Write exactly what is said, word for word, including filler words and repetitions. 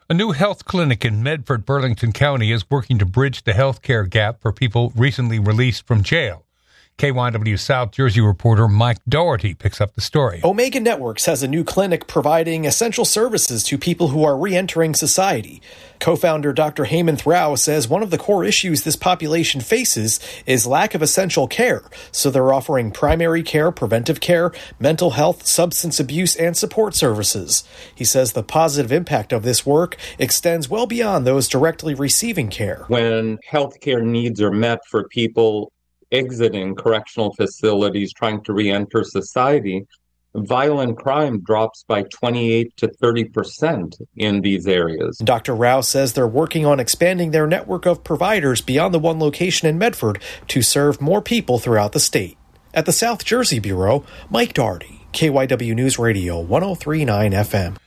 A new health clinic in Medford, Burlington County is working to bridge the health care gap for people recently released from jail. K Y W South Jersey reporter Mike Doherty picks up the story. Omega Networks has a new clinic providing essential services to people who are re-entering society. Co-founder Doctor Heymanth Rao says one of the core issues this population faces is lack of essential care, so they're offering primary care, preventive care, mental health, substance abuse, and support services. He says the positive impact of this work extends well beyond those directly receiving care. When healthcare needs are met for people exiting correctional facilities trying to re-enter society, violent crime drops by twenty-eight to thirty percent in these areas. Doctor Rao says they're working on expanding their network of providers beyond the one location in Medford to serve more people throughout the state. At the South Jersey Bureau, Mike Doherty, K Y W News Radio, one oh three point nine F M.